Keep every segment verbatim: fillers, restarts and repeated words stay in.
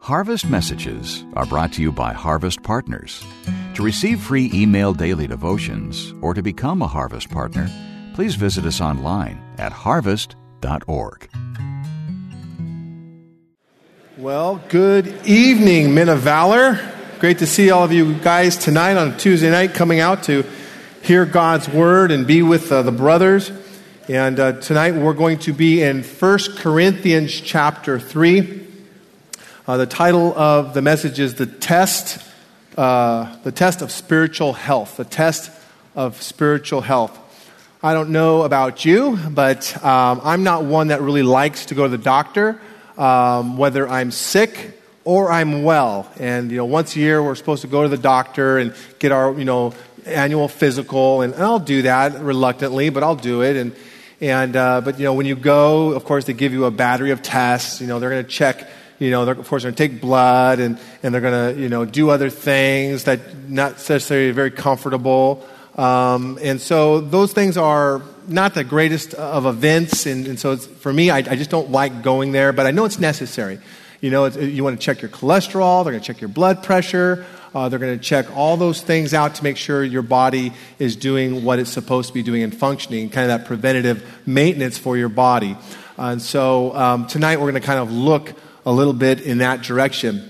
Harvest Messages are brought to you by Harvest Partners. To receive free email daily devotions or to become a Harvest Partner, please visit us online at harvest dot org. Well, good evening, Men of Valor. Great to see all of you guys tonight on Tuesday night coming out to hear God's Word and be with uh, the brothers. And uh, tonight we're going to be in First Corinthians chapter three. Uh, the title of the message is the test, uh, the test of spiritual health. The test of spiritual health. I don't know about you, but um, I'm not one that really likes to go to the doctor, um, whether I'm sick or I'm well. And you know, once a year we're supposed to go to the doctor and get our you know annual physical, and, and I'll do that reluctantly, but I'll do it. And and uh, but you know, when you go, of course, they give you a battery of tests. You know, they're going to check. You know, they're, of course, they're going to take blood, and, and they're going to, you know, do other things that not necessarily very comfortable. Um, and so those things are not the greatest of events. And, and so it's, for me, I, I just don't like going there, but I know it's necessary. You know, it's, you want to check your cholesterol. They're going to check your blood pressure. Uh, they're going to check all those things out to make sure your body is doing what it's supposed to be doing and functioning, kind of that preventative maintenance for your body. Uh, and so um, tonight we're going to kind of look a little bit in that direction.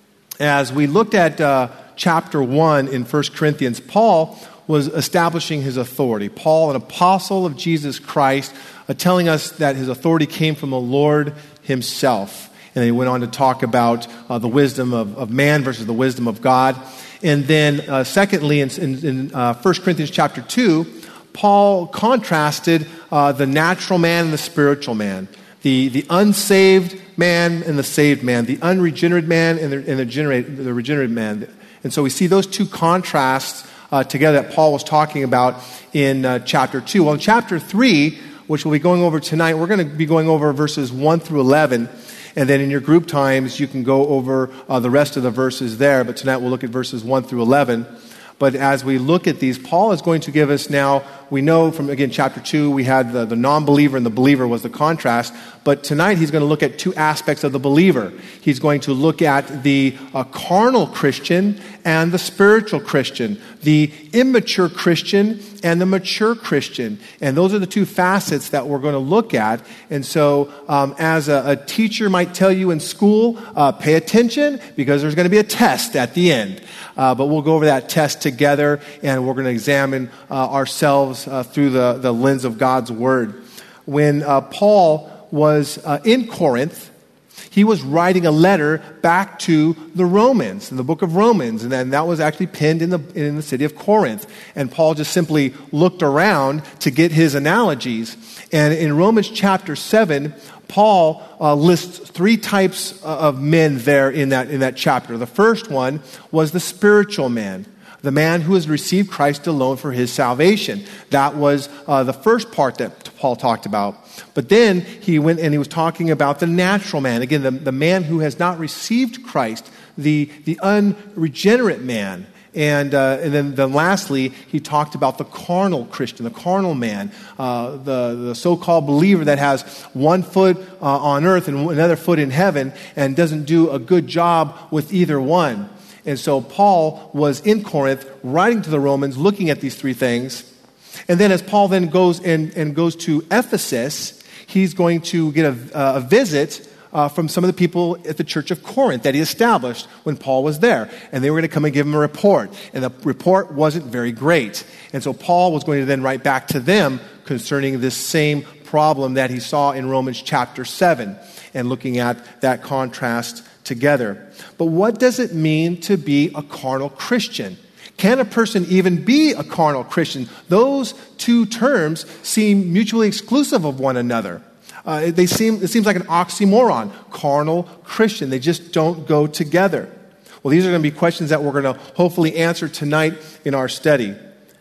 As we looked at uh, chapter one in First Corinthians, Paul was establishing his authority. Paul, an apostle of Jesus Christ, uh, telling us that his authority came from the Lord himself. And then he went on to talk about uh, the wisdom of, of man versus the wisdom of God. And then uh, secondly, in, in, in uh, First Corinthians chapter two, Paul contrasted uh, the natural man and the spiritual man. The, the unsaved man and the saved man, the unregenerate man and the, and the, generate, the regenerated man. And so we see those two contrasts uh, together that Paul was talking about in uh, chapter two. Well, in chapter three, which we'll be going over tonight, we're going to be going over verses one through eleven. And then in your group times, you can go over uh, the rest of the verses there. But tonight we'll look at verses one through eleven. But as we look at these, Paul is going to give us now, we know from, again, chapter two, we had the, the non-believer and the believer was the contrast. But tonight he's going to look at two aspects of the believer. He's going to look at the uh, carnal Christian and the spiritual Christian, the immature Christian and the mature Christian. And those are the two facets that we're going to look at. And so um, as a, a teacher might tell you in school, uh, pay attention because there's going to be a test at the end. Uh, but we'll go over that test together, and we're going to examine uh, ourselves uh, through the, the lens of God's Word. When uh, Paul was uh, in Corinth, he was writing a letter back to the Romans, in the book of Romans, and then that was actually penned in the in the city of Corinth. And Paul just simply looked around to get his analogies. And in Romans chapter seven, Paul uh, lists three types of men there in that in that chapter. The first one was the spiritual man, the man who has received Christ alone for his salvation. That was uh, the first part that Paul talked about. But then he went and he was talking about the natural man. Again, the, the man who has not received Christ, the, the unregenerate man. And uh, and then, then lastly, he talked about the carnal Christian, the carnal man, uh, the, the so-called believer that has one foot uh, on earth and another foot in heaven and doesn't do a good job with either one. And so Paul was in Corinth writing to the Romans, looking at these three things. And then as Paul then goes and, and goes to Ephesus, he's going to get a, a visit Uh, from some of the people at the church of Corinth that he established when Paul was there. And they were going to come and give him a report. And the report wasn't very great. And so Paul was going to then write back to them concerning this same problem that he saw in Romans chapter seven and looking at that contrast together. But what does it mean to be a carnal Christian? Can a person even be a carnal Christian? Those two terms seem mutually exclusive of one another. Uh, they seem, it seems like an oxymoron, carnal Christian. They just don't go together. Well, these are going to be questions that we're going to hopefully answer tonight in our study.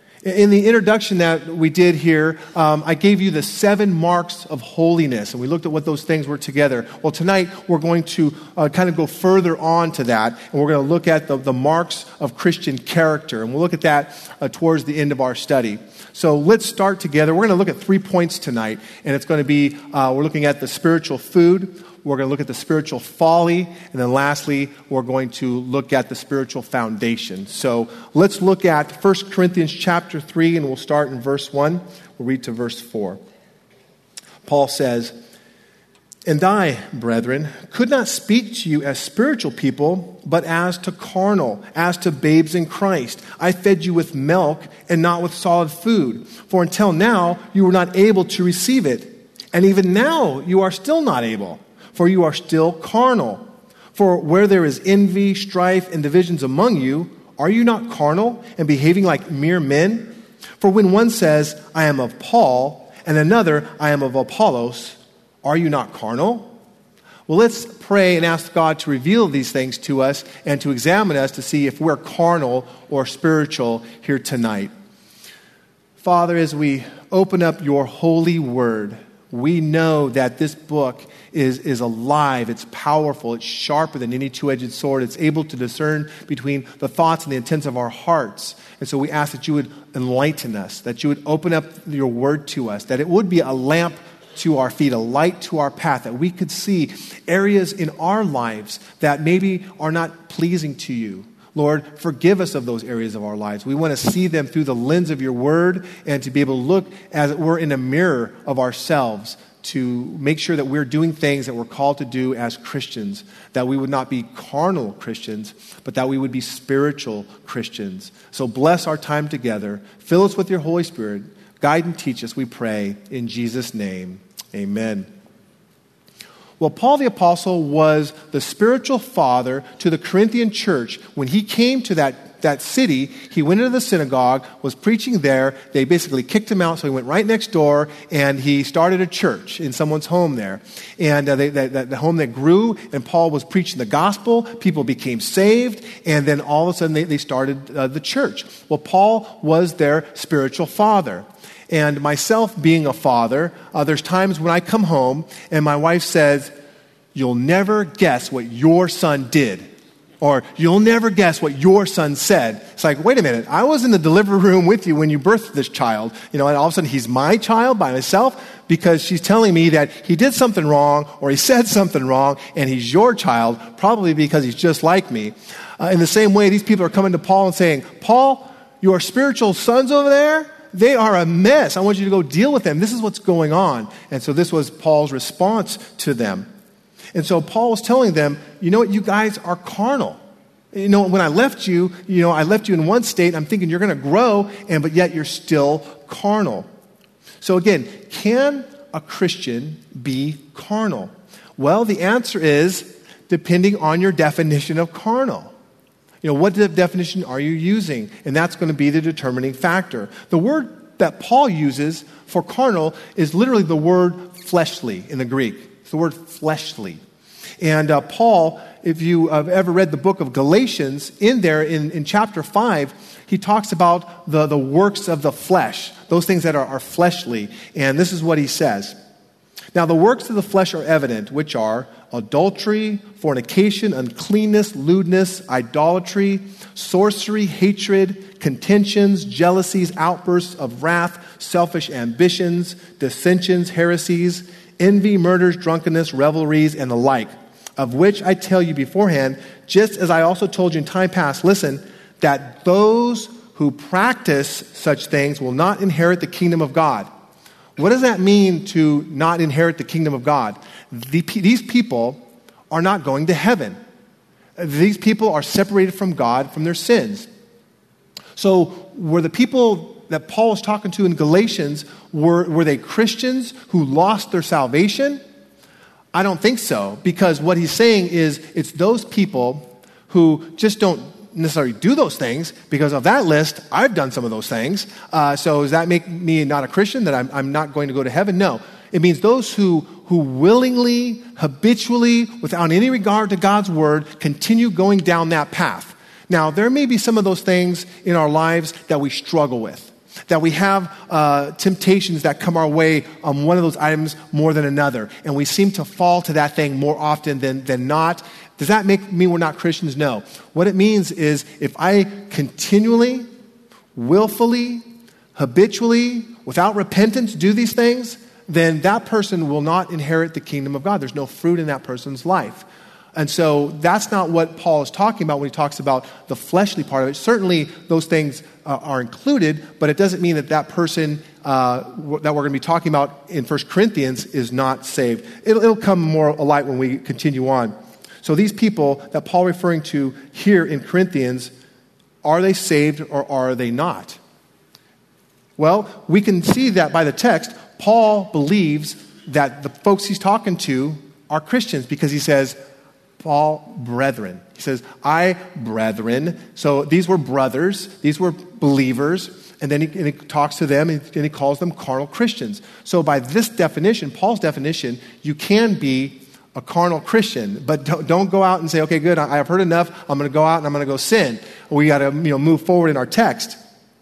In the introduction that we did here, um, I gave you the seven marks of holiness, and we looked at what those things were together. Well, tonight we're going to uh, kind of go further on to that, and we're going to look at the, the marks of Christian character, and we'll look at that uh, towards the end of our study. So let's start together. We're going to look at three points tonight, and it's going to be, uh, we're looking at the spiritual food, we're going to look at the spiritual folly, and then lastly, we're going to look at the spiritual foundation. So let's look at First Corinthians chapter three, and we'll start in verse one. We'll read to verse four. Paul says, "And I, brethren, could not speak to you as spiritual people, but as to carnal, as to babes in Christ. I fed you with milk and not with solid food. For until now you were not able to receive it. And even now you are still not able, for you are still carnal. For where there is envy, strife, and divisions among you, are you not carnal and behaving like mere men? For when one says, 'I am of Paul,' and another, 'I am of Apollos,' are you not carnal?" Well, let's pray and ask God to reveal these things to us and to examine us to see if we're carnal or spiritual here tonight. Father, as we open up your holy word, we know that this book is, is alive, it's powerful, it's sharper than any two-edged sword. It's able to discern between the thoughts and the intents of our hearts. And so we ask that you would enlighten us, that you would open up your word to us, that it would be a lamp to our feet, a light to our path, that we could see areas in our lives that maybe are not pleasing to you. Lord, forgive us of those areas of our lives. We want to see them through the lens of your word and to be able to look, as it were, in a mirror of ourselves to make sure that we're doing things that we're called to do as Christians, that we would not be carnal Christians, but that we would be spiritual Christians. So bless our time together. Fill us with your Holy Spirit. Guide and teach us, we pray, in Jesus' name. Amen. Well, Paul the Apostle was the spiritual father to the Corinthian church. When he came to that, that city, he went into the synagogue, was preaching there. They basically kicked him out, so he went right next door, and he started a church in someone's home there. And uh, they, they, the home that grew, and Paul was preaching the gospel. People became saved, and then all of a sudden they, they started uh, the church. Well, Paul was their spiritual father. And myself being a father, uh, there's times when I come home and my wife says, "You'll never guess what your son did." Or, "You'll never guess what your son said." It's like, wait a minute, I was in the delivery room with you when you birthed this child. You know, and all of a sudden he's my child by myself because she's telling me that he did something wrong or he said something wrong and he's your child, probably because he's just like me. Uh, in the same way, these people are coming to Paul and saying, "Paul, your spiritual sons over there, they are a mess. I want you to go deal with them. This is what's going on." And so this was Paul's response to them. And so Paul was telling them, you know what, you guys are carnal. You know, when I left you, you know, I left you in one state. I'm thinking you're going to grow, and but yet you're still carnal. So again, can a Christian be carnal? Well, the answer is depending on your definition of carnal. You know, what definition are you using? And that's going to be the determining factor. The word that Paul uses for carnal is literally the word fleshly in the Greek. It's the word fleshly. And uh, Paul, if you have ever read the book of Galatians, in there in, in chapter five, he talks about the, the works of the flesh, those things that are, are fleshly. And this is what he says. "Now the works of the flesh are evident, which are adultery, fornication, uncleanness, lewdness, idolatry, sorcery, hatred, contentions, jealousies, outbursts of wrath, selfish ambitions, dissensions, heresies, envy, murders, drunkenness, revelries, and the like, of which I tell you beforehand, just as I also told you in time past, listen, that those who practice such things will not inherit the kingdom of God." What does that mean to not inherit the kingdom of God? The, these people are not going to heaven. These people are separated from God from their sins. So were the people that Paul was talking to in Galatians, were, were they Christians who lost their salvation? I don't think so, because what he's saying is it's those people who just don't necessarily do those things. Because of that list, I've done some of those things. Uh, so does that make me not a Christian, that I'm, I'm not going to go to heaven? No. It means those who, who willingly, habitually, without any regard to God's word, continue going down that path. Now, there may be some of those things in our lives that we struggle with, that we have uh, temptations that come our way on one of those items more than another, and we seem to fall to that thing more often than, than not. Does that make mean we're not Christians? No. What it means is if I continually, willfully, habitually, without repentance do these things, then that person will not inherit the kingdom of God. There's no fruit in that person's life. And so that's not what Paul is talking about when he talks about the fleshly part of it. Certainly those things uh, are included, but it doesn't mean that that person uh, w- that we're going to be talking about in First Corinthians is not saved. It'll, it'll come more alight when we continue on. So these people that Paul referring to here in Corinthians, are they saved or are they not? Well, we can see that by the text. Paul believes that the folks he's talking to are Christians because he says, Paul, brethren. He says, I, brethren. So these were brothers. These were believers. And then he, and he talks to them and, and he calls them carnal Christians. So by this definition, Paul's definition, you can be a carnal Christian, but don't, don't go out and say, okay, good, I, I've heard enough. I'm going to go out and I'm going to go sin. We got to you know, move forward in our text.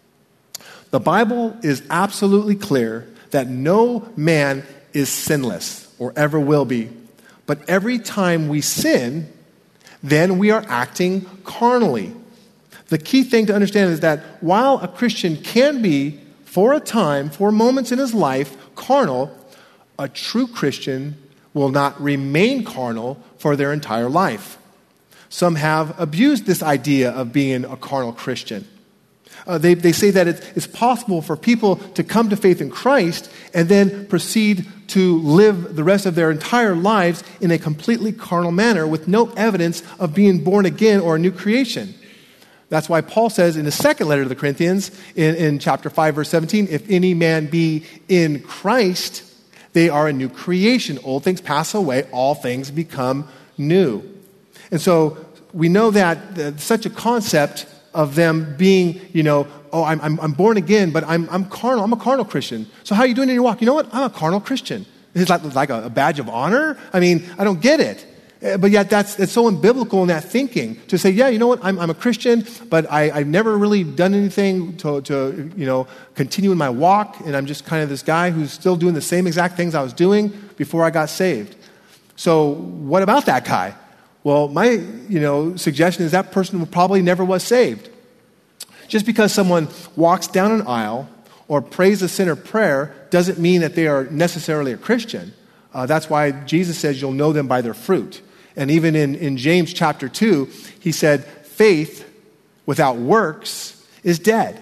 The Bible is absolutely clear that no man is sinless or ever will be. But every time we sin, then we are acting carnally. The key thing to understand is that while a Christian can be, for a time, for moments in his life, carnal, a true Christian will not remain carnal for their entire life. Some have abused this idea of being a carnal Christian. Uh, they, they say that it's, it's possible for people to come to faith in Christ and then proceed to live the rest of their entire lives in a completely carnal manner with no evidence of being born again or a new creation. That's why Paul says in his second letter to the Corinthians, in, in chapter five, verse seventeen, if any man be in Christ, they are a new creation. Old things pass away, all things become new. And so we know that uh, such a concept of them being, you know, oh, I'm, I'm, I'm born again, but I'm, I'm carnal. I'm a carnal Christian. So how are you doing in your walk? You know what? I'm a carnal Christian. It's like, like a, a badge of honor? I mean, I don't get it. Uh, but yet that's it's so unbiblical in that thinking to say, yeah, you know what? I'm, I'm a Christian, but I, I've never really done anything to, to, you know, continue in my walk, and I'm just kind of this guy who's still doing the same exact things I was doing before I got saved. So what about that guy? Well, my, you know, suggestion is that person probably never was saved. Just because someone walks down an aisle or prays a sinner prayer doesn't mean that they are necessarily a Christian. Uh, that's why Jesus says you'll know them by their fruit. And even in, in James chapter two, he said, faith without works is dead.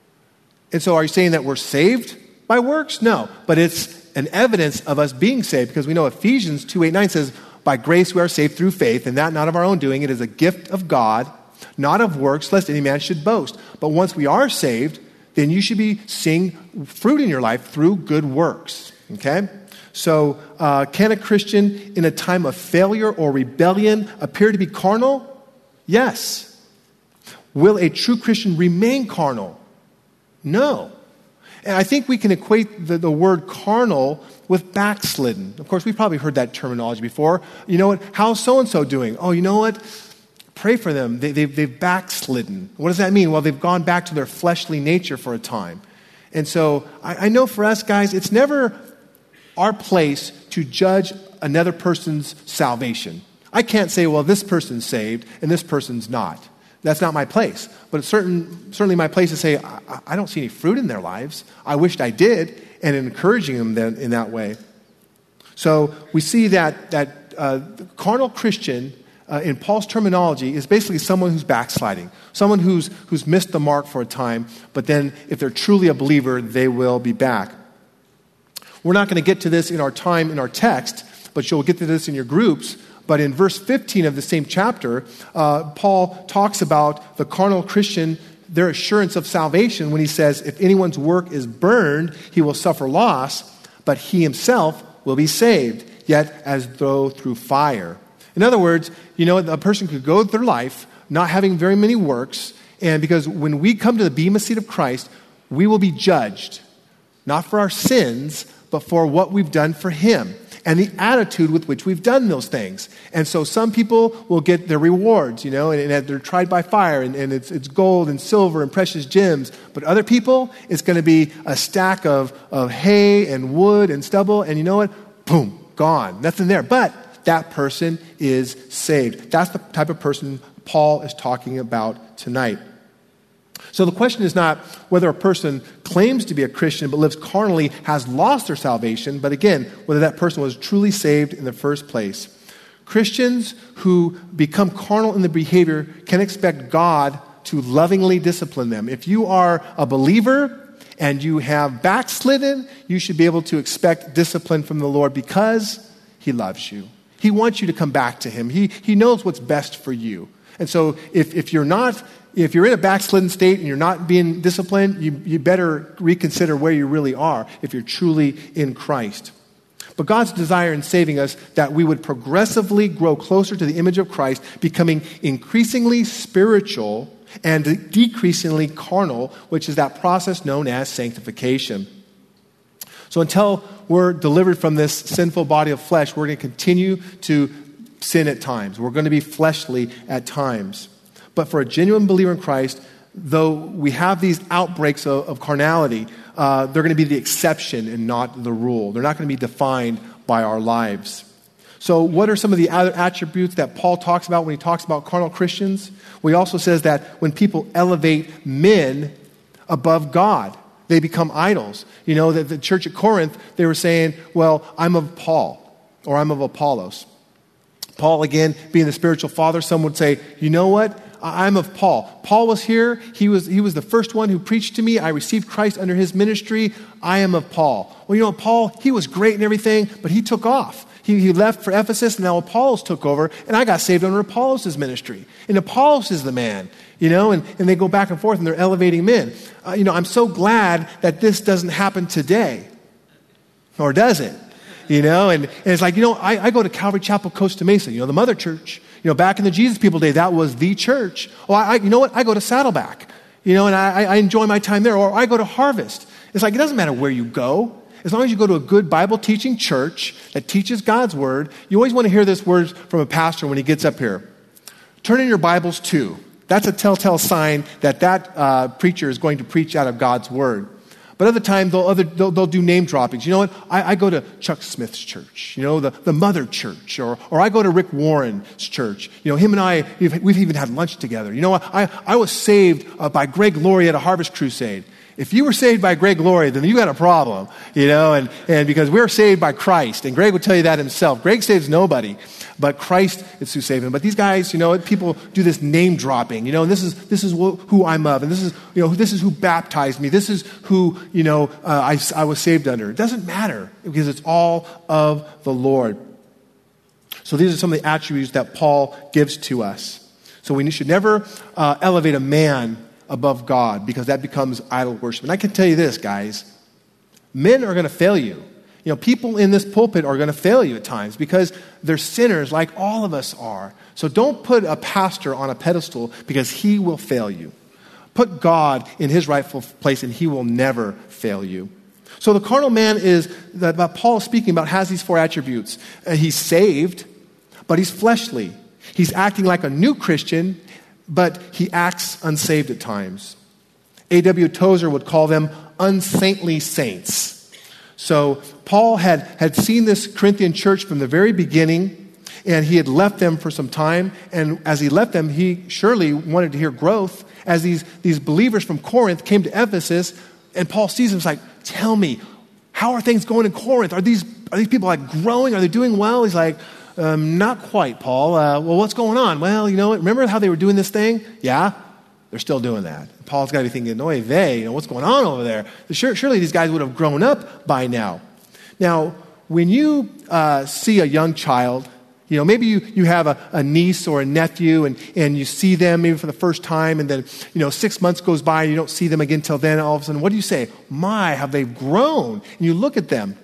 And so are you saying that we're saved by works? No, but it's an evidence of us being saved because we know Ephesians two, eight, nine says, by grace we are saved through faith, and that not of our own doing. It is a gift of God, not of works, lest any man should boast. But once we are saved, then you should be seeing fruit in your life through good works. Okay? So uh, can a Christian in a time of failure or rebellion appear to be carnal? Yes. Will a true Christian remain carnal? No. And I think we can equate the, the word carnal with backslidden. Of course, we've probably heard that terminology before. You know what? How's so-and-so doing? Oh, you know what? Pray for them. They, they've, they've backslidden. What does that mean? Well, they've gone back to their fleshly nature for a time. And so I, I know for us guys, it's never our place to judge another person's salvation. I can't say, well, this person's saved and this person's not. That's not my place. But it's certain, certainly my place to say, I, I don't see any fruit in their lives. I wished I did, and encouraging them then in that way. So we see that, that uh, the carnal Christian, uh, in Paul's terminology, is basically someone who's backsliding, someone who's, who's missed the mark for a time, but then if they're truly a believer, they will be back. We're not going to get to this in our time in our text, but you'll get to this in your groups. But in verse fifteen of the same chapter, uh, Paul talks about the carnal Christian, their assurance of salvation when he says, if anyone's work is burned, he will suffer loss, but he himself will be saved, yet as though through fire. In other words, you know, a person could go through life not having very many works, and because when we come to the bema seat of Christ, we will be judged, not for our sins, but for what we've done for him and the attitude with which we've done those things. And so some people will get their rewards, you know, and, and they're tried by fire, and, and it's, it's gold and silver and precious gems. But other people, it's going to be a stack of, of hay and wood and stubble, and you know what? Boom, gone. Nothing there. But that person is saved. That's the type of person Paul is talking about tonight. So the question is not whether a person claims to be a Christian but lives carnally has lost their salvation, but again, whether that person was truly saved in the first place. Christians who become carnal in their behavior can expect God to lovingly discipline them. If you are a believer and you have backslidden, you should be able to expect discipline from the Lord because he loves you. He wants you to come back to him. He, he knows what's best for you. And so if, if you're not, if you're in a backslidden state and you're not being disciplined, you, you better reconsider where you really are if you're truly in Christ. But God's desire in saving us that we would progressively grow closer to the image of Christ, becoming increasingly spiritual and decreasingly carnal, which is that process known as sanctification. So until we're delivered from this sinful body of flesh, we're going to continue to sin at times. We're going to be fleshly at times. But for a genuine believer in Christ, though we have these outbreaks of, of carnality, uh, they're going to be the exception and not the rule. They're not going to be defined by our lives. So what are some of the other attributes that Paul talks about when he talks about carnal Christians? Well, he also says that when people elevate men above God, they become idols. You know, that the church at Corinth, they were saying, well, I'm of Paul, or I'm of Apollos. Paul, again, being the spiritual father, some would say, you know what? I'm of Paul. Paul was here. He was, he was the first one who preached to me. I received Christ under his ministry. I am of Paul. Well, you know, Paul, he was great and everything, but he took off. He, he left for Ephesus, and now Apollos took over, and I got saved under Apollos' ministry. And Apollos is the man, you know, and, and they go back and forth, and they're elevating men. Uh, you know, I'm so glad that this doesn't happen today. Or does it? You know, and, and it's like, you know, I, I go to Calvary Chapel, Costa Mesa, you know, the mother church. You know, back in the Jesus People day, that was the church. Oh, I, I, you know what? I go to Saddleback, you know, and I, I enjoy my time there. Or I go to Harvest. It's like, it doesn't matter where you go. As long as you go to a good Bible teaching church that teaches God's word, you always want to hear this word from a pastor when he gets up here. Turn in your Bibles to. That's a telltale sign that that uh, preacher is going to preach out of God's word. But other times, they'll, other, they'll, they'll do name droppings. You know what? I, I go to Chuck Smith's church, you know, the, the Mother Church, or or I go to Rick Warren's church. You know, him and I, we've, we've even had lunch together. You know what? I, I was saved uh, by Greg Laurie at a Harvest Crusade. If you were saved by Greg Laurie, then you got a problem, you know, and, and because we're saved by Christ. And Greg would tell you that himself. Greg saves nobody, but Christ is who saved him. But these guys, you know, people do this name dropping, you know, and this is this is who I'm of, and this is, you know, this is who baptized me. This is who, you know, uh, I, I was saved under. It doesn't matter because it's all of the Lord. So these are some of the attributes that Paul gives to us. So we should never uh, elevate a man above God, because that becomes idol worship. And I can tell you this, guys, men are going to fail you. You know, people in this pulpit are going to fail you at times because they're sinners like all of us are. So don't put a pastor on a pedestal because he will fail you. Put God in his rightful place and he will never fail you. So the carnal man is, that Paul is speaking about, has these four attributes. Uh, he's saved, but he's fleshly. He's acting like a new Christian, but he acts unsaved at times. A W Tozer would call them unsaintly saints. So Paul had, had seen this Corinthian church from the very beginning, and he had left them for some time. And as he left them, he surely wanted to hear growth. As these, these believers from Corinth came to Ephesus, and Paul sees them, he's like, tell me, how are things going in Corinth? Are these, are these people like growing? Are they doing well? He's like, Um, not quite, Paul. Uh, well, what's going on? Well, you know, remember how they were doing this thing? Yeah, they're still doing that. Paul's got to be thinking, no, they, you know, what's going on over there? Sure, surely these guys would have grown up by now. Now, when you uh, see a young child, you know, maybe you, you have a, a niece or a nephew and, and you see them maybe for the first time, and then, you know, six months goes by and you don't see them again till then. All of a sudden, what do you say? My, have they grown? And you look at them.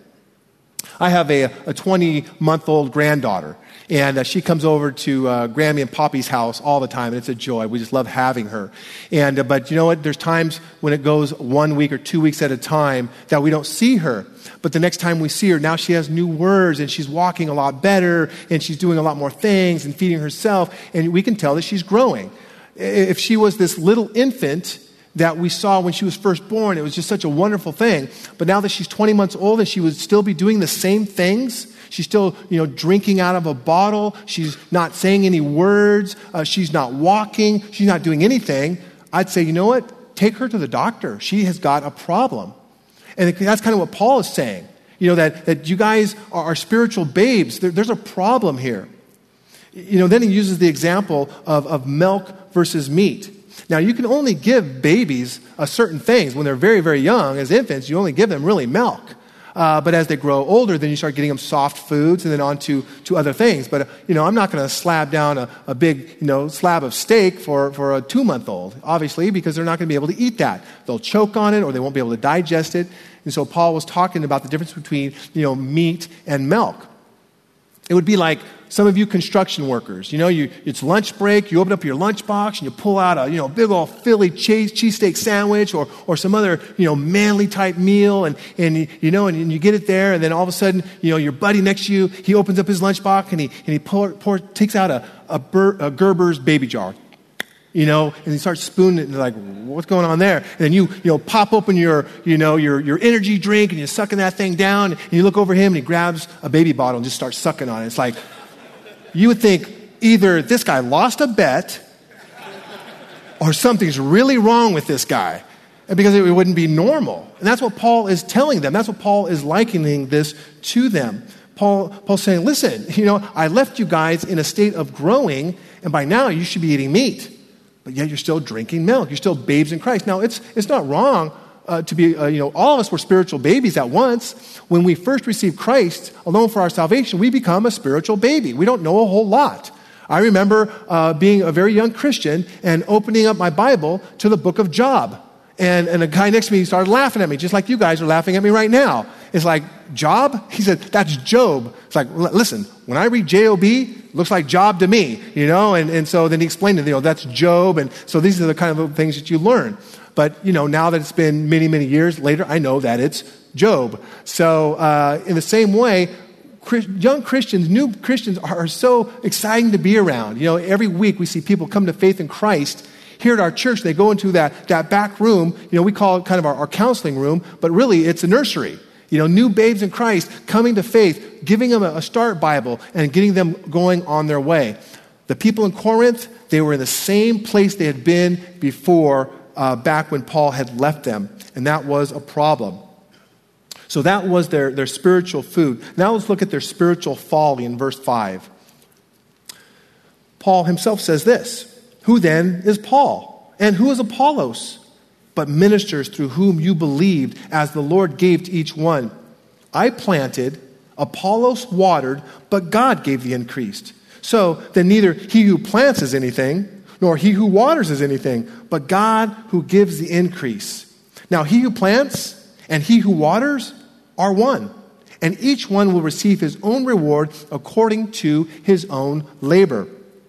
I have a, a twenty-month-old granddaughter, and uh, she comes over to uh, Grammy and Poppy's house all the time, and it's a joy. We just love having her. And uh, but you know what? There's times when it goes one week or two weeks at a time that we don't see her. But the next time we see her, now she has new words, and she's walking a lot better, and she's doing a lot more things and feeding herself, and we can tell that she's growing. If she was this little infant that we saw when she was first born, it was just such a wonderful thing. But now that she's twenty months old and she would still be doing the same things, she's still, you know, drinking out of a bottle, she's not saying any words, uh, she's not walking, she's not doing anything, I'd say, you know what? take her to the doctor. She has got a problem. And that's kind of what Paul is saying. You know, that, that you guys are, are spiritual babes. There, there's a problem here. You know, then he uses the example of, of milk versus meat. Now, you can only give babies a certain things. When they're very, very young, as infants, you only give them really milk. Uh, but as they grow older, then you start getting them soft foods and then on to, to other things. But, uh, you know, I'm not going to slab down a, a big, you know, slab of steak for, for a two-month-old, obviously, because they're not going to be able to eat that. They'll choke on it or they won't be able to digest it. And so Paul was talking about the difference between, you know, meat and milk. It would be like some of you construction workers. You know, you, it's lunch break, you open up your lunchbox and you pull out a, you know, big old Philly cheese, cheesesteak sandwich or or some other, you know, manly type meal and, and you know, and, and you get it there and then all of a sudden, you know, your buddy next to you, he opens up his lunchbox and he and he pour, pour, takes out a, a, Ber, a Gerber's baby jar. You know, and he starts spooning it and like, what's going on there? And then you, you know, pop open your, you know, your, your energy drink and you're sucking that thing down and you look over him and he grabs a baby bottle and just starts sucking on it. It's like, you would think either this guy lost a bet or something's really wrong with this guy because it wouldn't be normal. And that's what Paul is telling them. That's what Paul is likening this to them. Paul, Paul's saying, listen, you know, I left you guys in a state of growing and by now you should be eating meat. But yet you're still drinking milk. You're still babes in Christ. Now, it's it's not wrong uh, to be, uh, you know, all of us were spiritual babies at once. When we first receive Christ alone for our salvation, we become a spiritual baby. We don't know a whole lot. I remember uh, being a very young Christian and opening up my Bible to the book of Job. And, and a guy next to me started laughing at me, just like you guys are laughing at me right now. It's like, Job? He said, that's Job. It's like, listen, when I read J O B, looks like Job to me, you know? And, and so then he explained it, you know, that's Job. And so these are the kind of things that you learn. But, you know, now that it's been many, many years later, I know that it's Job. So uh, in the same way, young Christians, new Christians are so exciting to be around. You know, every week we see people come to faith in Christ. Here at our church, they go into that, that back room. You know, we call it kind of our, our counseling room, but really it's a nursery. You know, new babes in Christ coming to faith, giving them a, a start Bible and getting them going on their way. The people in Corinth, they were in the same place they had been before, uh, back when Paul had left them. And that was a problem. So that was their, their spiritual food. Now let's look at their spiritual folly in verse five. Paul himself says this, who then is Paul? And who is Apollos? But ministers through whom you believed as the Lord gave to each one. I planted, Apollos watered, but God gave the increase. So then neither he who plants is anything, nor he who waters is anything, but God who gives the increase. Now he who plants and he who waters are one, and each one will receive his own reward according to his own labor.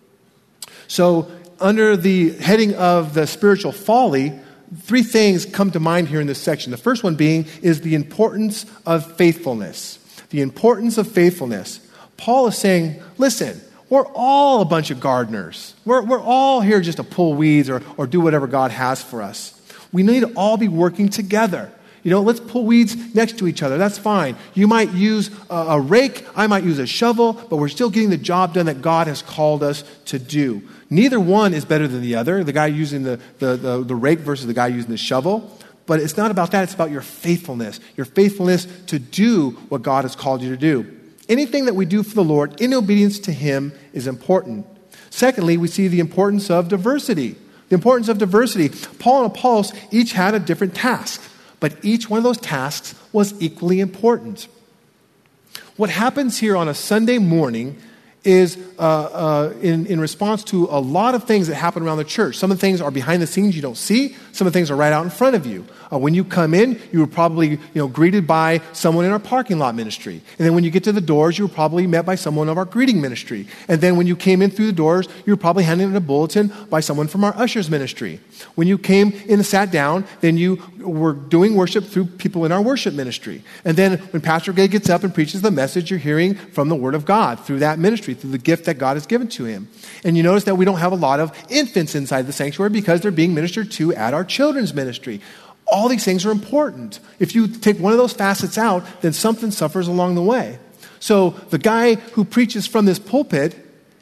So under the heading of the spiritual folly, three things come to mind here in this section. The first one being is the importance of faithfulness. The importance of faithfulness. Paul is saying, listen, we're all a bunch of gardeners. We're, we're all here just to pull weeds or, or do whatever God has for us. We need to all be working together. You know, let's pull weeds next to each other. That's fine. You might use a, a rake. I might use a shovel, but we're still getting the job done that God has called us to do. Neither one is better than the other, the guy using the, the, the, the rake versus the guy using the shovel. But it's not about that. It's about your faithfulness, your faithfulness to do what God has called you to do. Anything that we do for the Lord in obedience to Him is important. Secondly, we see the importance of diversity. The importance of diversity. Paul and Apollos each had a different task, but each one of those tasks was equally important. What happens here on a Sunday morning is uh, uh, in, in response to a lot of things that happen around the church. Some of the things are behind the scenes you don't see. Some of the things are right out in front of you. Uh, when you come in, you were probably you know greeted by someone in our parking lot ministry. And then when you get to the doors, you were probably met by someone of our greeting ministry. And then when you came in through the doors, you were probably handed in a bulletin by someone from our ushers ministry. When you came in and sat down, then you were doing worship through people in our worship ministry. And then when Pastor Gay gets up and preaches the message, you're hearing from the Word of God through that ministry, through the gift that God has given to him. And you notice that we don't have a lot of infants inside the sanctuary because they're being ministered to at our children's ministry. All these things are important. If you take one of those facets out, then something suffers along the way. So the guy who preaches from this pulpit,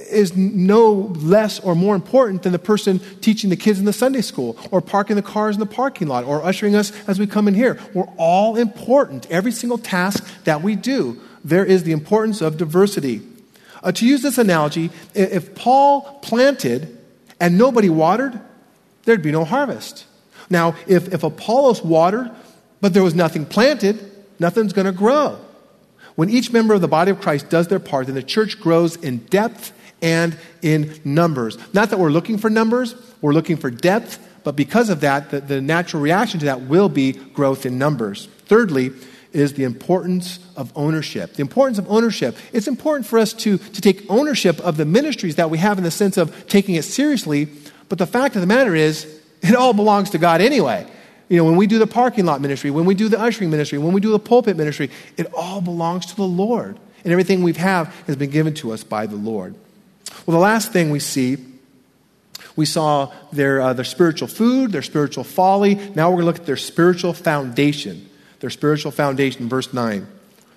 is no less or more important than the person teaching the kids in the Sunday school or parking the cars in the parking lot or ushering us as we come in here. We're all important. Every single task that we do, there is the importance of diversity. Uh, to use this analogy, if Paul planted and nobody watered, there'd be no harvest. Now, if, if Apollos watered, but there was nothing planted, nothing's going to grow. When each member of the body of Christ does their part, then the church grows in depth and in numbers. Not that we're looking for numbers, we're looking for depth, but because of that, the, the natural reaction to that will be growth in numbers. Thirdly, is the importance of ownership. The importance of ownership. It's important for us to, to take ownership of the ministries that we have in the sense of taking it seriously, but the fact of the matter is, it all belongs to God anyway. You know, when we do the parking lot ministry, when we do the ushering ministry, when we do the pulpit ministry, it all belongs to the Lord. And everything we have has been given to us by the Lord. Well, the last thing we see, we saw their, uh, their spiritual food, their spiritual folly. Now we're going to look at their spiritual foundation. Their spiritual foundation, verse nine.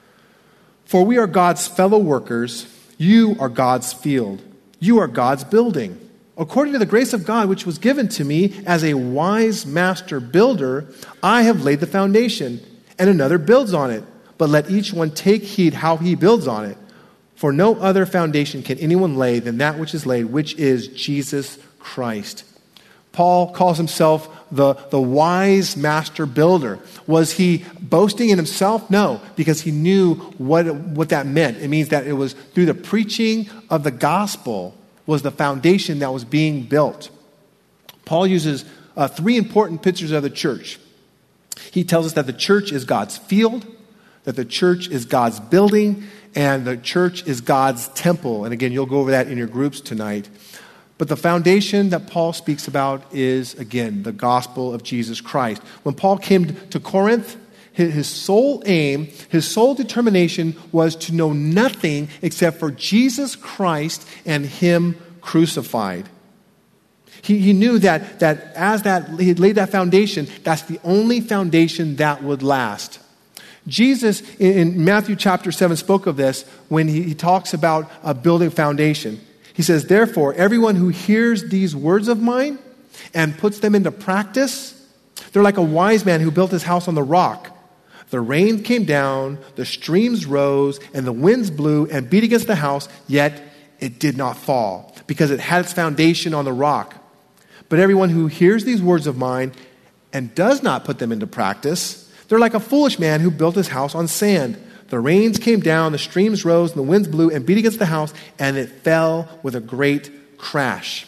For we are God's fellow workers. You are God's field. You are God's building. According to the grace of God, which was given to me as a wise master builder, I have laid the foundation, and another builds on it. But let each one take heed how he builds on it. For no other foundation can anyone lay than that which is laid, which is Jesus Christ. Paul calls himself the, the wise master builder. Was he boasting in himself? No, because he knew what, what that meant. It means that it was through the preaching of the gospel was the foundation that was being built. Paul uses uh, three important pictures of the church. He tells us that the church is God's field, that the church is God's building, and the church is God's temple. And again, you'll go over that in your groups tonight. But the foundation that Paul speaks about is, again, the gospel of Jesus Christ. When Paul came to Corinth, his sole aim, his sole determination was to know nothing except for Jesus Christ and Him crucified. He, he knew that, that as that he had laid that foundation, that's the only foundation that would last. Jesus, in, in Matthew chapter seven, spoke of this when he, he talks about a building foundation. He says, therefore, everyone who hears these words of mine and puts them into practice, they're like a wise man who built his house on the rock. The rain came down, the streams rose, and the winds blew and beat against the house, yet it did not fall, because it had its foundation on the rock. But everyone who hears these words of mine and does not put them into practice, they're like a foolish man who built his house on sand. The rains came down, the streams rose, and the winds blew and beat against the house, and it fell with a great crash.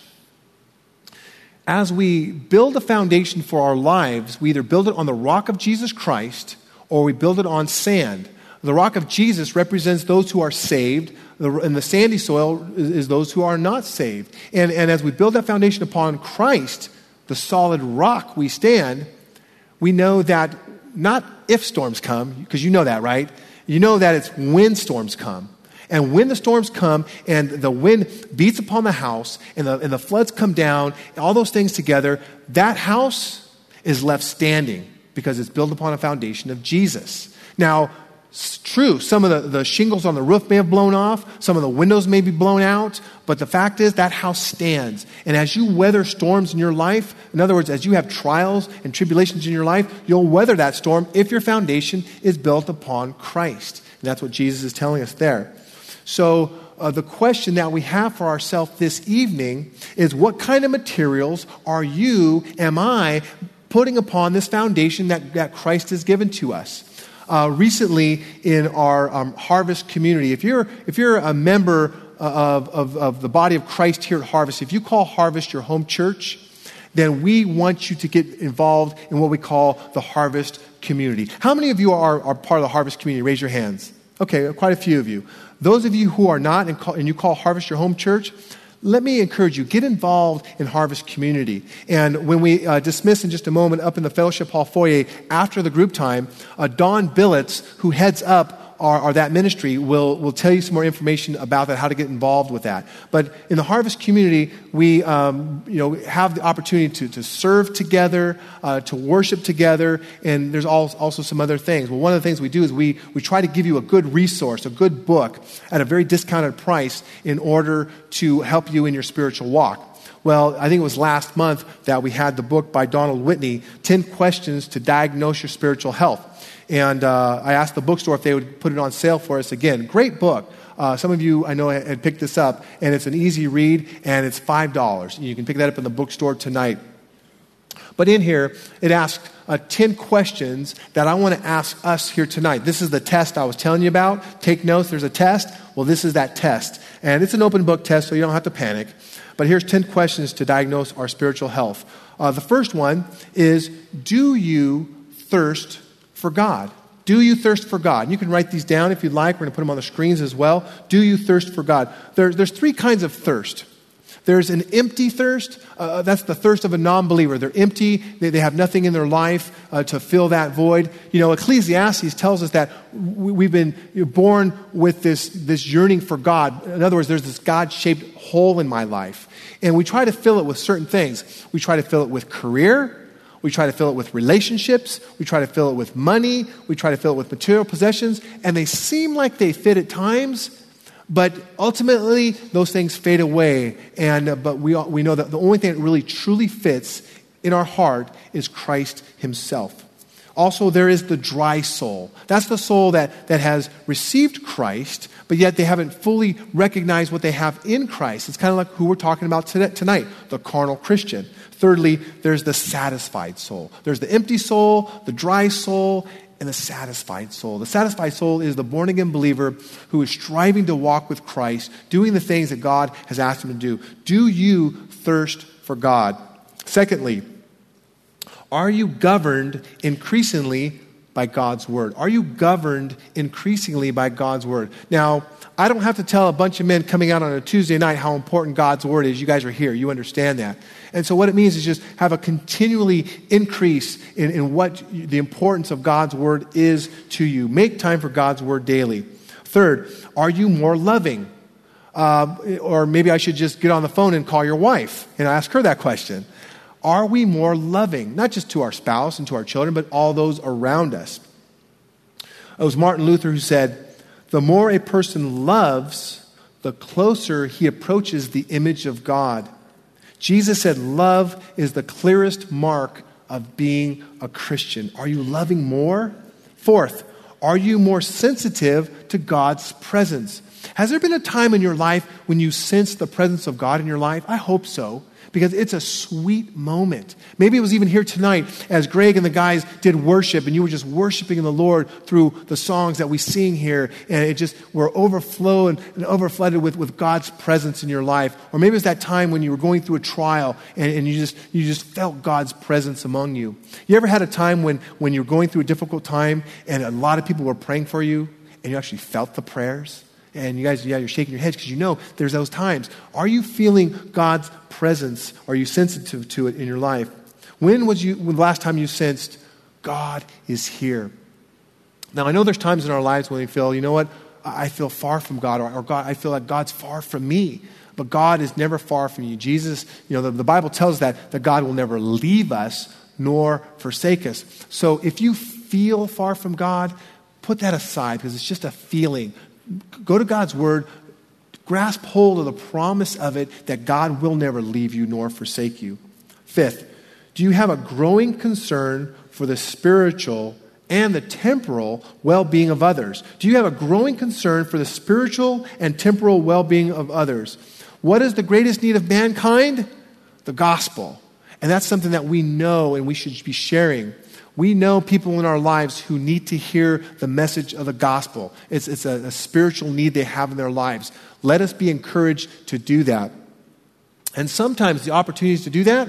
As we build a foundation for our lives, we either build it on the rock of Jesus Christ or we build it on sand. The rock of Jesus represents those who are saved, and the sandy soil is those who are not saved. And, and as we build that foundation upon Christ, the solid rock we stand, we know that not if storms come, because you know that, right? You know that it's when storms come. And when the storms come and the wind beats upon the house and the, and the floods come down, all those things together, that house is left standing because it's built upon a foundation of Jesus. Now, it's true, some of the, the shingles on the roof may have blown off, some of the windows may be blown out, but the fact is that house stands. And as you weather storms in your life, in other words, as you have trials and tribulations in your life, you'll weather that storm if your foundation is built upon Christ. And that's what Jesus is telling us there. So uh, the question that we have for ourselves this evening is, what kind of materials are you, am I, putting upon this foundation that, that Christ has given to us? Uh, recently in our um, Harvest community, if you're if you're a member of, of, of the body of Christ here at Harvest, if you call Harvest your home church, then we want you to get involved in what we call the Harvest community. How many of you are, are part of the Harvest community? Raise your hands. Okay, quite a few of you. Those of you who are not and, call, and you call Harvest your home church, let me encourage you, get involved in Harvest community. And when we uh, dismiss in just a moment up in the fellowship hall foyer after the group time, uh, Don Billets, who heads up or, or that ministry will, will tell you some more information about that, how to get involved with that. But in the Harvest community, we um, you know, have the opportunity to, to serve together, uh, to worship together, and there's also some other things. Well, one of the things we do is we, we try to give you a good resource, a good book at a very discounted price in order to help you in your spiritual walk. Well, I think it was last month that we had the book by Donald Whitney, ten questions to Diagnose Your Spiritual Health. And uh, I asked the bookstore if they would put it on sale for us again. Great book. Uh, some of you, I know, had picked this up, and it's an easy read, and it's five dollars. You can pick that up in the bookstore tonight. But in here, it asks uh, ten questions that I want to ask us here tonight. This is the test I was telling you about. Take notes, there's a test. Well, this is that test. And it's an open book test, so you don't have to panic. But here's ten questions to diagnose our spiritual health. Uh, the first one is, do you thirst for God? Do you thirst for God? You can write these down if you'd like. We're going to put them on the screens as well. Do you thirst for God? There, there's three kinds of thirst. There's an empty thirst. Uh, that's the thirst of a non-believer. They're empty. They, they have nothing in their life uh, to fill that void. You know, Ecclesiastes tells us that we, we've been born with this, this yearning for God. In other words, there's this God-shaped hole in my life. And we try to fill it with certain things. We try to fill it with career. We try to fill it with relationships. We try to fill it with money. We try to fill it with material possessions. And they seem like they fit at times. But ultimately, those things fade away. And uh, but we we know that the only thing that really truly fits in our heart is Christ himself. Also, there is the dry soul. That's the soul that, that has received Christ, but yet they haven't fully recognized what they have in Christ. It's kind of like who we're talking about tonight, the carnal Christian. Thirdly, there's the satisfied soul. There's the empty soul, the dry soul, and the satisfied soul. The satisfied soul is the born-again believer who is striving to walk with Christ, doing the things that God has asked him to do. Do you thirst for God? Secondly, are you governed increasingly by God's word? Are you governed increasingly by God's word? Now, I don't have to tell a bunch of men coming out on a Tuesday night how important God's word is. You guys are here. You understand that. And so what it means is just have a continually increase in, in what the importance of God's word is to you. Make time for God's word daily. Third, are you more loving? Uh, or maybe I should just get on the phone and call your wife and ask her that question. Are we more loving, not just to our spouse and to our children, but all those around us? It was Martin Luther who said, the more a person loves, the closer he approaches the image of God. Jesus said love is the clearest mark of being a Christian. Are you loving more? Fourth, are you more sensitive to God's presence? Has there been a time in your life when you sensed the presence of God in your life? I hope so, because it's a sweet moment. Maybe it was even here tonight as Greg and the guys did worship, and you were just worshiping the Lord through the songs that we sing here, and it just were overflowed and overflooded with, with God's presence in your life. Or maybe it was that time when you were going through a trial and, and you just you just felt God's presence among you. You ever had a time when, when you were going through a difficult time and a lot of people were praying for you and you actually felt the prayers? And you guys, yeah, you're shaking your heads because you know there's those times. Are you feeling God's presence? Are you sensitive to it in your life? When was you, when the last time you sensed God is here? Now, I know there's times in our lives when we feel, you know what, I feel far from God, or, or God, I feel like God's far from me. But God is never far from you. Jesus, you know, the, the Bible tells that, that God will never leave us nor forsake us. So if you feel far from God, put that aside because it's just a feeling. Go to God's word, grasp hold of the promise of it that God will never leave you nor forsake you. Fifth, do you have a growing concern for the spiritual and the temporal well-being of others? Do you have a growing concern for the spiritual and temporal well-being of others? What is the greatest need of mankind? The gospel. And that's something that we know and we should be sharing. We know people in our lives who need to hear the message of the gospel. It's, it's a, a spiritual need they have in their lives. Let us be encouraged to do that. And sometimes the opportunities to do that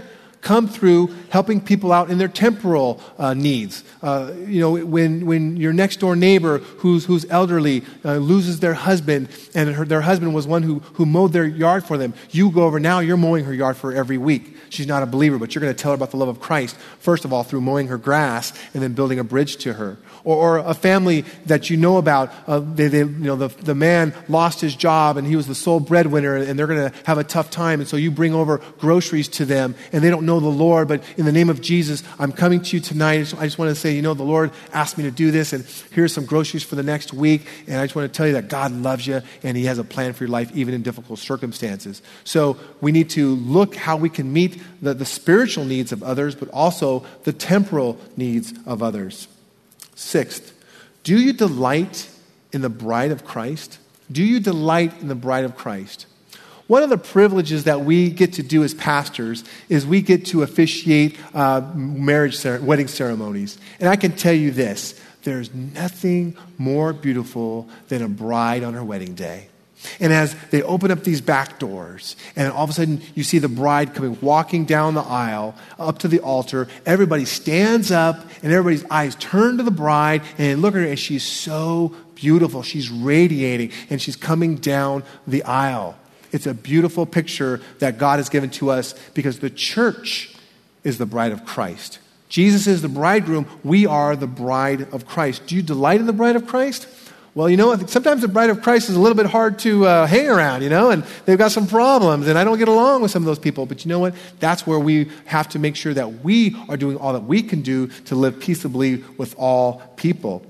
come through helping people out in their temporal uh, needs. Uh, you know, when when your next door neighbor who's who's elderly uh, loses their husband, and her, their husband was one who who mowed their yard for them, you go over now, you're mowing her yard for her every week. She's not a believer, but you're going to tell her about the love of Christ, first of all, through mowing her grass and then building a bridge to her. Or, or a family that you know about, uh, they, they, you know, the, the man lost his job and he was the sole breadwinner, and they're going to have a tough time. And so you bring over groceries to them, and they don't know the Lord, but in the name of Jesus, I'm coming to you tonight. I just want to say, you know, the Lord asked me to do this, and here's some groceries for the next week. And I just want to tell you that God loves you, and he has a plan for your life, even in difficult circumstances. So we need to look how we can meet the, the spiritual needs of others, but also the temporal needs of others. Sixth, do you delight in the bride of Christ? Do you delight in the bride of Christ? One of the privileges that we get to do as pastors is we get to officiate uh, marriage, cer- wedding ceremonies. And I can tell you this, there's nothing more beautiful than a bride on her wedding day. And as they open up these back doors, and all of a sudden you see the bride coming, walking down the aisle up to the altar, everybody stands up and everybody's eyes turn to the bride, and they look at her, and she's so beautiful. She's radiating, and she's coming down the aisle. It's a beautiful picture that God has given to us, because the church is the bride of Christ. Jesus is the bridegroom. We are the bride of Christ. Do you delight in the bride of Christ? Well, you know, sometimes the bride of Christ is a little bit hard to uh, hang around, you know, and they've got some problems, and I don't get along with some of those people. But you know what? That's where we have to make sure that we are doing all that we can do to live peaceably with all people.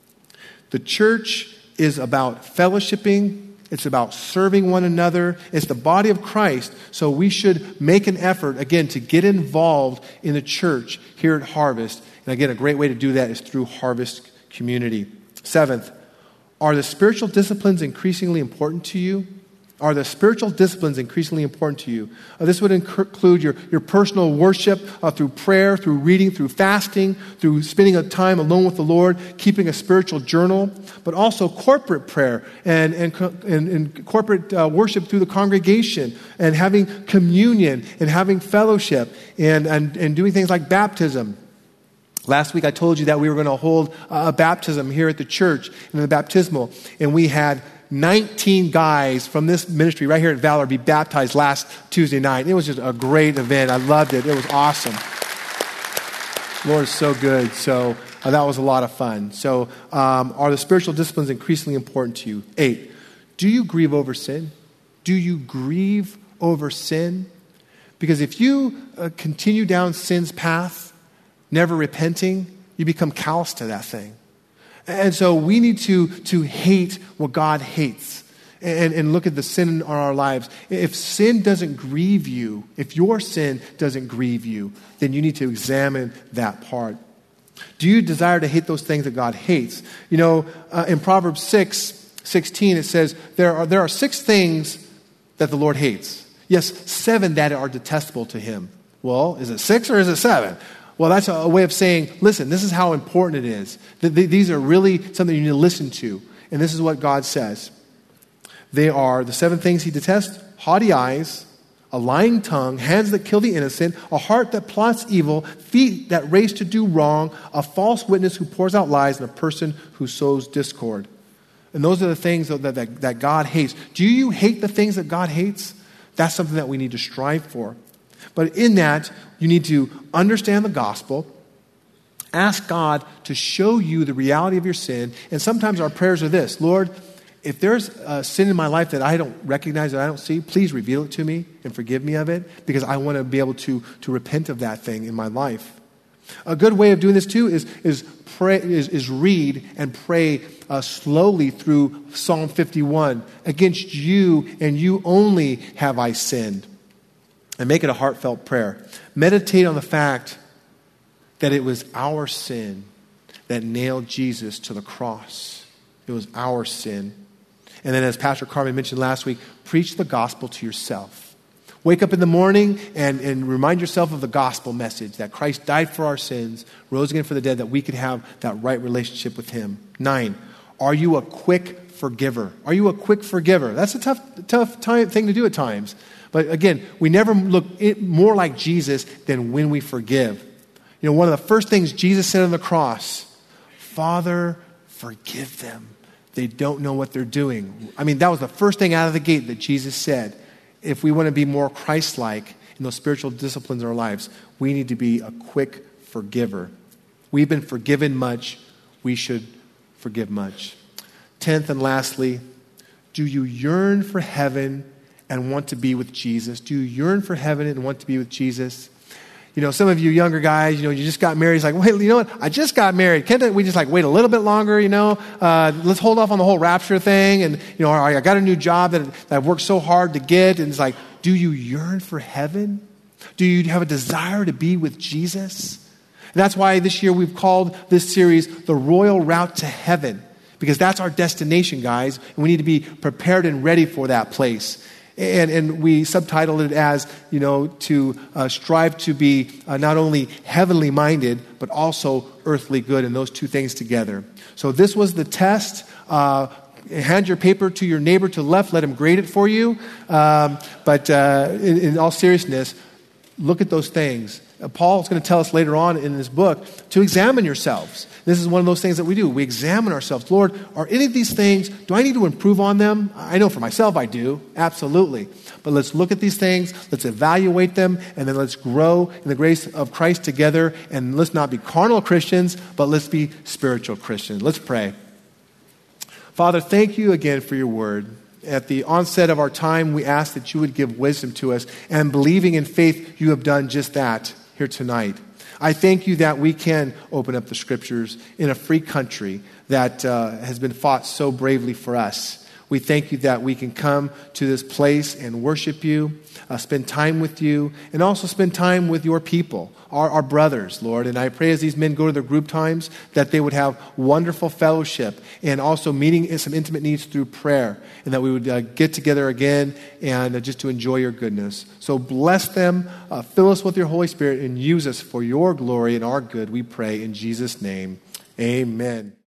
The church is about fellowshipping. It's about serving one another. It's the body of Christ. So we should make an effort, again, to get involved in the church here at Harvest. And again, a great way to do that is through Harvest Community. Seventh, are the spiritual disciplines increasingly important to you? Are the spiritual disciplines increasingly important to you? Uh, this would include your, your personal worship uh, through prayer, through reading, through fasting, through spending a time alone with the Lord, keeping a spiritual journal, but also corporate prayer and, and, and, and corporate uh, worship through the congregation, and having communion and having fellowship, and, and, and doing things like baptism. Last week I told you that we were going to hold a baptism here at the church in the baptismal, and we had nineteen guys from this ministry right here at Valor be baptized last Tuesday night. It was just a great event. I loved it. It was awesome. Lord is so good. So uh, that was a lot of fun. So um, are the spiritual disciplines increasingly important to you? Eight, do you grieve over sin? Do you grieve over sin? Because if you uh, continue down sin's path, never repenting, you become callous to that thing. And so we need to, to hate what God hates, and, and look at the sin in our lives. If sin doesn't grieve you, if your sin doesn't grieve you, then you need to examine that part. Do you desire to hate those things that God hates? You know, uh, in Proverbs six sixteen, it says, there are, there are six things that the Lord hates. Yes, seven that are detestable to him. Well, is it six or is it seven? Well, that's a way of saying, listen, this is how important it is. These are really something you need to listen to. And this is what God says. They are the seven things he detests: haughty eyes, a lying tongue, hands that kill the innocent, a heart that plots evil, feet that race to do wrong, a false witness who pours out lies, and a person who sows discord. And those are the things that, that, that God hates. Do you hate the things that God hates? That's something that we need to strive for. But in that, you need to understand the gospel, ask God to show you the reality of your sin. And sometimes our prayers are this: Lord, if there's a sin in my life that I don't recognize, that I don't see, please reveal it to me and forgive me of it, because I want to be able to, to repent of that thing in my life. A good way of doing this too is, is, pray, is, is read and pray uh, slowly through Psalm fifty-one. Against you and you only have I sinned. And make it a heartfelt prayer. Meditate on the fact that it was our sin that nailed Jesus to the cross. It was our sin. And then, as Pastor Carmen mentioned last week, preach the gospel to yourself. Wake up in the morning and, and remind yourself of the gospel message, that Christ died for our sins, rose again for the dead, that we could have that right relationship with him. Nine, are you a quick forgiver? Are you a quick forgiver? That's a tough, tough time, thing to do at times. But again, we never look it more like Jesus than when we forgive. You know, one of the first things Jesus said on the cross, Father, forgive them. They don't know what they're doing. I mean, that was the first thing out of the gate that Jesus said. If we want to be more Christ-like in those spiritual disciplines in our lives, we need to be a quick forgiver. We've been forgiven much. We should forgive much. Tenth and lastly, do you yearn for heaven and want to be with Jesus? Do you yearn for heaven and want to be with Jesus? You know, some of you younger guys, you know, you just got married. It's like, wait, you know what? I just got married. Can't we just like wait a little bit longer, you know? Uh, let's hold off on the whole rapture thing. And, you know, I got a new job that, that I've worked so hard to get. And it's like, do you yearn for heaven? Do you have a desire to be with Jesus? And that's why this year we've called this series The Royal Route to Heaven. Because that's our destination, guys. And we need to be prepared and ready for that place. And, and we subtitled it as, you know, to uh, strive to be uh, not only heavenly minded, but also earthly good, and those two things together. So this was the test. Uh, hand your paper to your neighbor to the left. Let him grade it for you. Um, but uh, in, in all seriousness, look at those things. Uh, Paul is going to tell us later on in this book to examine yourselves. This is one of those things that we do. We examine ourselves. Lord, are any of these things, do I need to improve on them? I know for myself I do. Absolutely. But let's look at these things. Let's evaluate them. And then let's grow in the grace of Christ together. And let's not be carnal Christians, but let's be spiritual Christians. Let's pray. Father, thank you again for your word. At the onset of our time, we ask that you would give wisdom to us. And believing in faith, you have done just that here tonight. I thank you that we can open up the scriptures in a free country that uh, has been fought so bravely for us. We thank you that we can come to this place and worship you, uh, spend time with you, and also spend time with your people, our, our brothers, Lord. And I pray as these men go to their group times that they would have wonderful fellowship and also meeting some intimate needs through prayer, and that we would uh, get together again and uh, just to enjoy your goodness. So bless them, uh, fill us with your Holy Spirit, and use us for your glory and our good, we pray in Jesus' name. Amen.